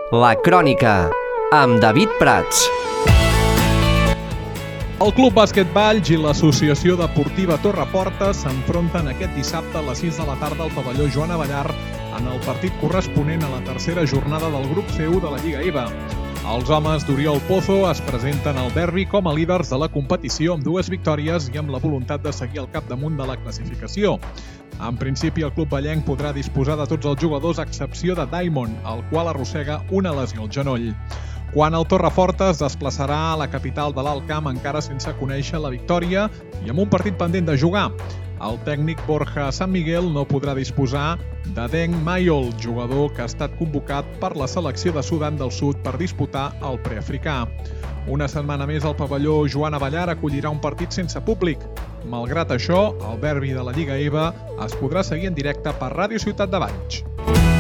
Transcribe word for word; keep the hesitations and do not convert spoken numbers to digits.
La Crònica, amb David Prats. El Club Bàsquet Valls i l'Associació Deportiva Torreforta s'enfronten aquest dissabte a les sis de la tarda al pavelló Joan Abellar en el partit corresponent a la tercera jornada del grup C u de la Lliga E V A. Els homes d'Oriol Pozo es presenten al derbi com a líders de la competició amb dues victòries i amb la voluntat de seguir al capdamunt de la classificació. En principi, el club ballenc podrà disposar de tots els jugadors a excepció de Daimon, el qual arrossega una lesió al genoll. Quan el Torreforta es desplaçarà a la capital de l'Alt Camp encara sense conèixer la victòria i amb un partit pendent de jugar. El tècnic Borja San Miguel no podrà disposar de Deng Mayol, jugador que ha estat convocat per la selecció de Sudan del Sud per disputar el preafricà. Una setmana més el pavelló Joan Abellar acollirà un partit sense públic. Malgrat això, el derbi de la Lliga E V A es podrà seguir en directe per Ràdio Ciutat de Valls.